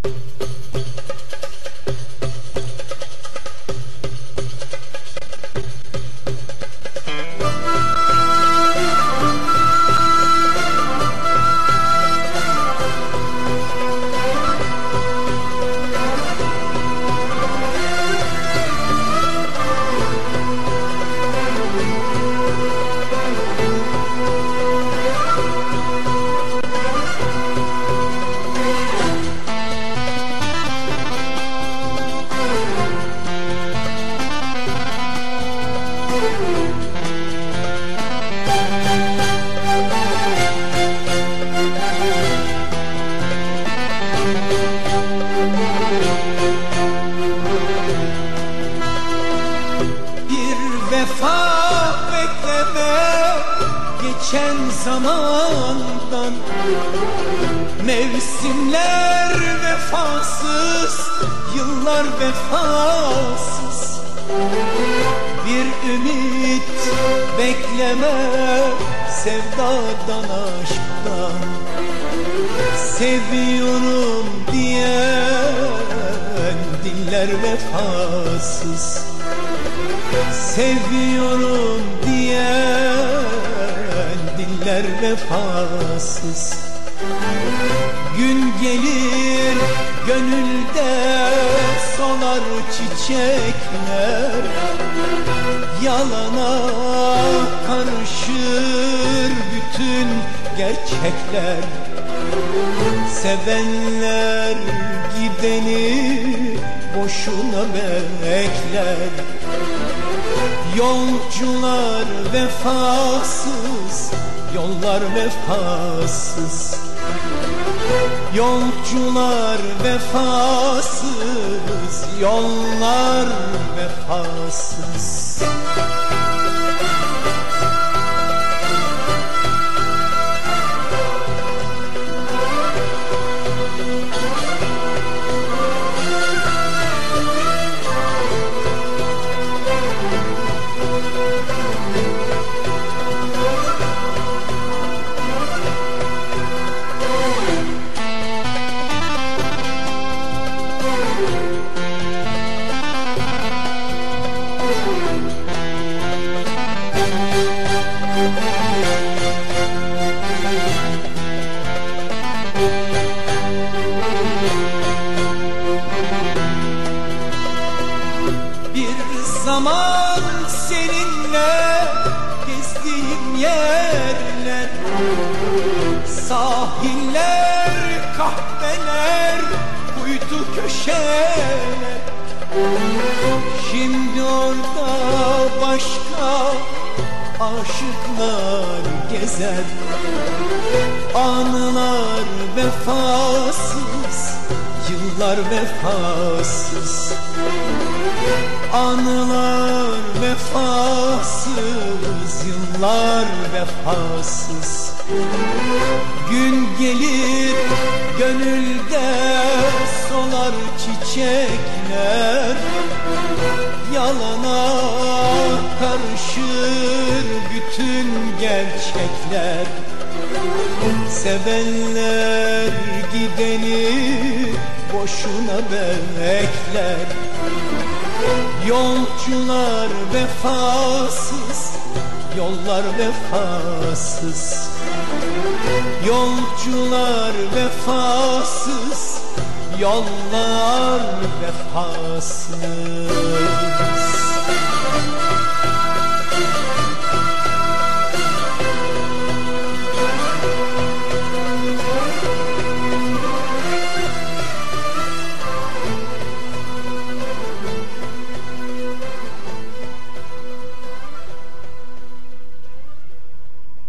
Vefa bekleme geçen zamandan, mevsimler vefasız, yıllar vefasız. Bir ümit bekleme sevdadan, aşktan, seviyorum diyen diller vefasız. Seviyorum diyen diller vefasız. Gün gelir gönülde solar çiçekler, yalana karışır bütün gerçekler. Sevenler gideni boşuna bekler. Yolcular vefasız, yollar vefasız. Yolcular vefasız, yollar vefasız. Bir zaman seninle gezdiğim yerler, sahiller, kahveler, kuytu köşeler. Şimdi orada başka aşıklar gezer. Anılar vefasız, yıllar vefasız. Anılar vefasız, yıllar vefasız. Gün gelir gönülde solar çiçekler, yalana karışır bütün gerçekler. Sevenler gideni boşuna bekler. Yolcular vefasız, yollar vefasız. Yolcular vefasız, yollar vefasız.